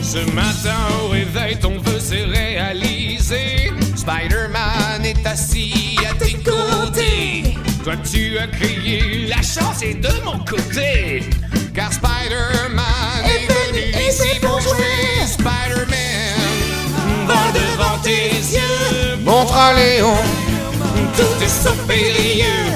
Ce matin au réveil, ton vœu s'est réalisé. Spider-Man est assis à tes côtés. Toi tu as crié, la chance est de mon côté. Car Spider-Man est venu ici pour jouer. Spider-Man va devant tes yeux. Montre à Léon, tout est sauf périlleux.